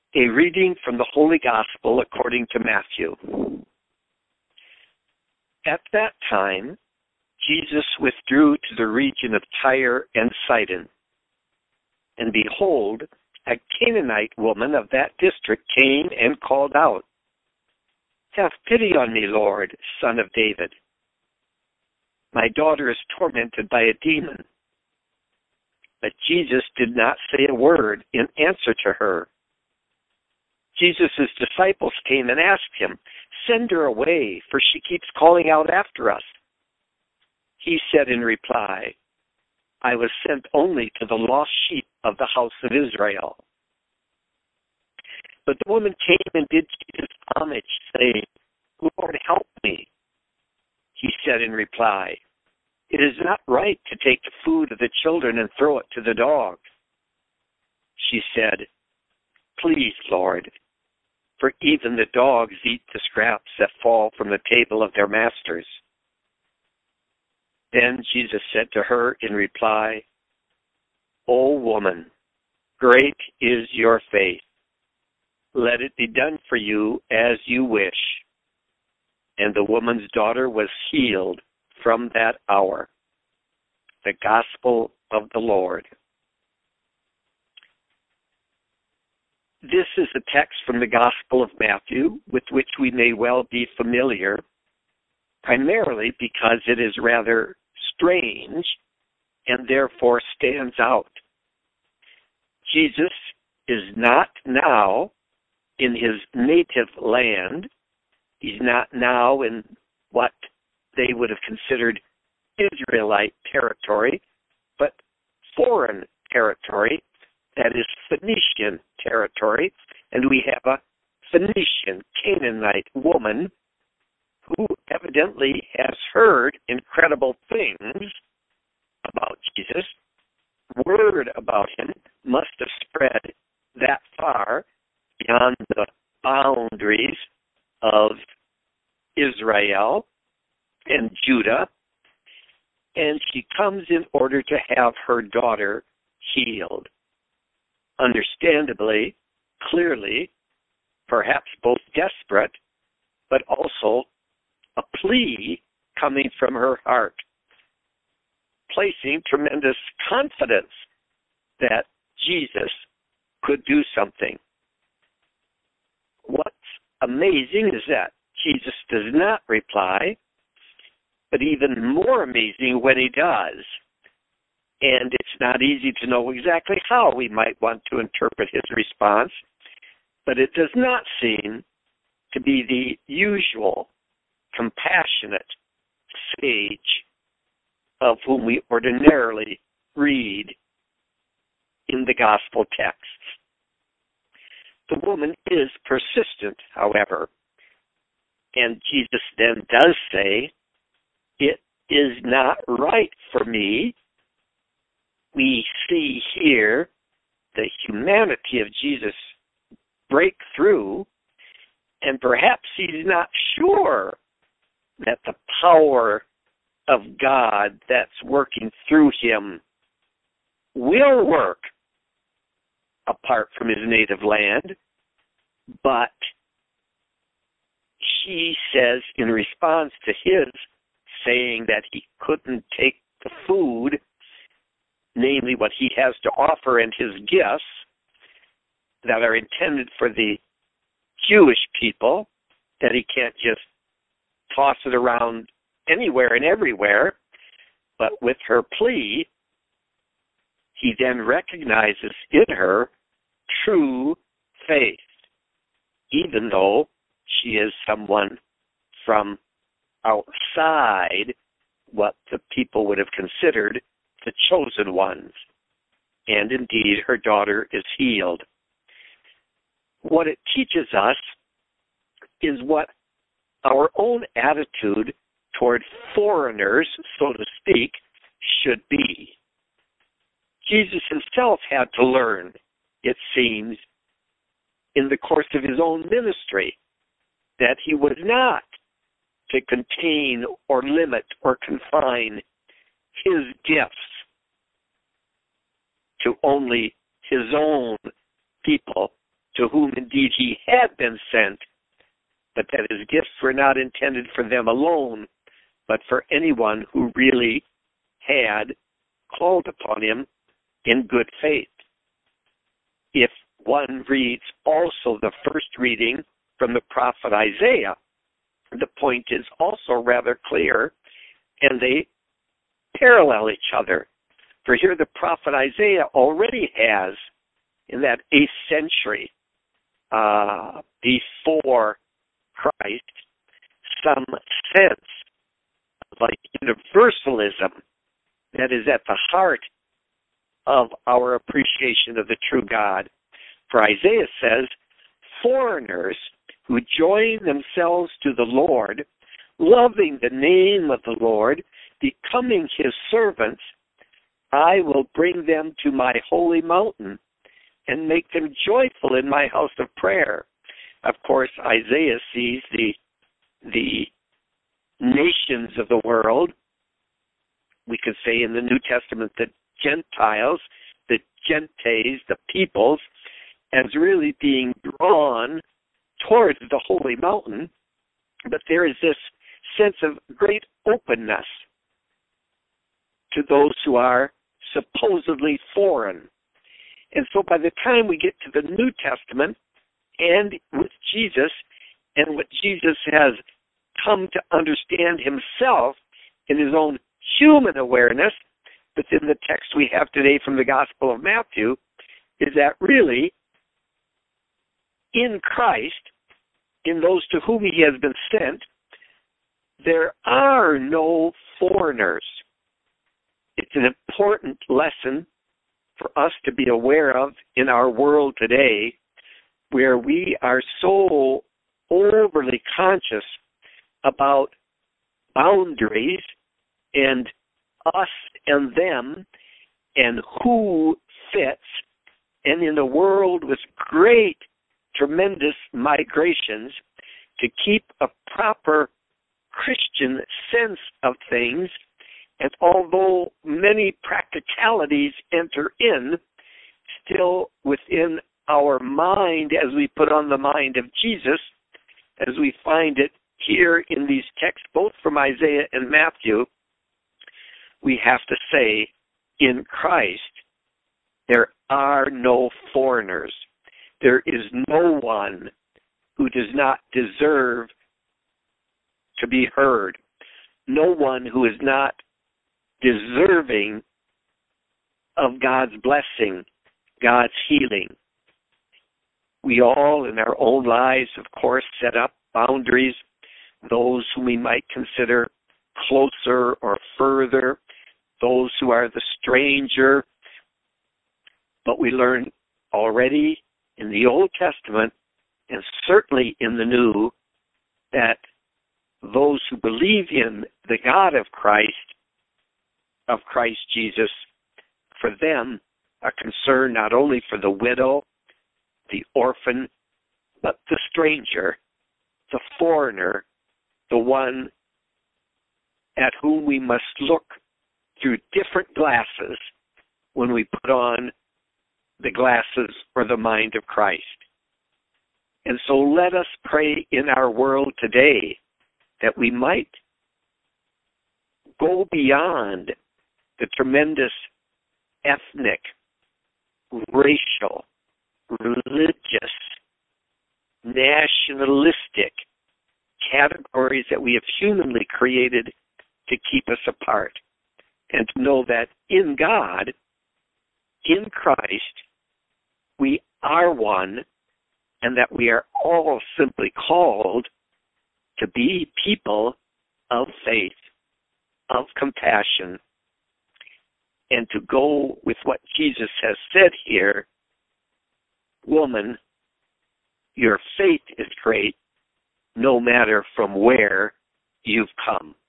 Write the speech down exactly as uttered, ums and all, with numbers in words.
A reading from the Holy Gospel according to Matthew. At that time, Jesus withdrew to the region of Tyre and Sidon. And behold, a Canaanite woman of that district came and called out, "Have pity on me, Lord, Son of David. My daughter is tormented by a demon." But Jesus did not say a word in answer to her. Jesus' disciples came and asked him, "Send her away, for she keeps calling out after us." He said in reply, "I was sent only to the lost sheep of the house of Israel." But the woman came and did Jesus homage, saying, "Lord, help me." He said in reply, "It is not right to take the food of the children and throw it to the dogs." She said, "Please, Lord, for even the dogs eat the scraps that fall from the table of their masters." Then Jesus said to her in reply, "O woman, great is your faith. Let it be done for you as you wish." And the woman's daughter was healed from that hour. The Gospel of the Lord. This is a text from the Gospel of Matthew with which we may well be familiar, primarily because it is rather strange and therefore stands out. Jesus is not now in his native land. He's not now in what they would have considered Israelite territory, but foreign territory, that is Phoenician territory, and we have a Phoenician Canaanite woman who evidently has heard incredible things about Jesus. Word about him must have spread that far beyond the boundaries of Israel and Judah, and she comes in order to have her daughter healed. Understandably, clearly, perhaps both desperate, but also a plea coming from her heart, placing tremendous confidence that Jesus could do something. What's amazing is that Jesus does not reply, but even more amazing when he does. And it's not easy to know exactly how we might want to interpret his response, but it does not seem to be the usual compassionate sage of whom we ordinarily read in the gospel texts. The woman is persistent, however, and Jesus then does say, "It is not right for me." We see here the humanity of Jesus break through, and perhaps he's not sure that the power of God that's working through him will work apart from his native land, but she says in response to his saying that he couldn't take the food, namely what he has to offer and his gifts that are intended for the Jewish people, that he can't just toss it around anywhere and everywhere, but with her plea, he then recognizes in her true faith, even though she is someone from outside what the people would have considered the chosen ones. And indeed, her daughter is healed. What it teaches us is what our own attitude toward foreigners, so to speak, should be. Jesus himself had to learn, it seems, in the course of his own ministry, that he was not to contain or limit or confine his gifts to only his own people, to whom indeed he had been sent, but that his gifts were not intended for them alone, but for anyone who really had called upon him in good faith. If one reads also the first reading from the prophet Isaiah, the point is also rather clear, and they parallel each other. For here the prophet Isaiah already has, in that eighth century uh, before Christ, some sense of like universalism that is at the heart of our appreciation of the true God. For Isaiah says, foreigners who join themselves to the Lord, loving the name of the Lord, becoming his servants, I will bring them to my holy mountain and make them joyful in my house of prayer. Of course, Isaiah sees the, the nations of the world. We could say in the New Testament the Gentiles, the gentes, the peoples, as really being drawn towards the holy mountain. But there is this sense of great openness to those who are supposedly foreign. And so by the time we get to the New Testament and with Jesus and what Jesus has come to understand himself in his own human awareness, but in the text we have today from the Gospel of Matthew, is that really in Christ, in those to whom he has been sent, there are no foreigners. It's an important lesson for us to be aware of in our world today, where we are so overly conscious about boundaries and us and them and who fits. And in a world with great, tremendous migrations, to keep a proper Christian sense of things, and although many practicalities enter in, still within our mind, as we put on the mind of Jesus, as we find it here in these texts, both from Isaiah and Matthew, we have to say, in Christ, there are no foreigners. There is no one who does not deserve to be heard. No one who is not deserving of God's blessing, God's healing. We all in our own lives, of course, set up boundaries, those whom we might consider closer or further, those who are the stranger. But we learn already in the Old Testament, and certainly in the New, that those who believe in the God of Christ, of Christ Jesus, for them are concerned not only for the widow, the orphan, but the stranger, the foreigner, the one at whom we must look through different glasses when we put on the glasses or the mind of Christ. And so let us pray in our world today that we might go beyond the tremendous ethnic, racial, religious, nationalistic categories that we have humanly created to keep us apart, and to know that in God, in Christ, we are one, and that we are all simply called to be people of faith, of compassion, and to go with what Jesus has said here, woman, your faith is great, no matter from where you've come.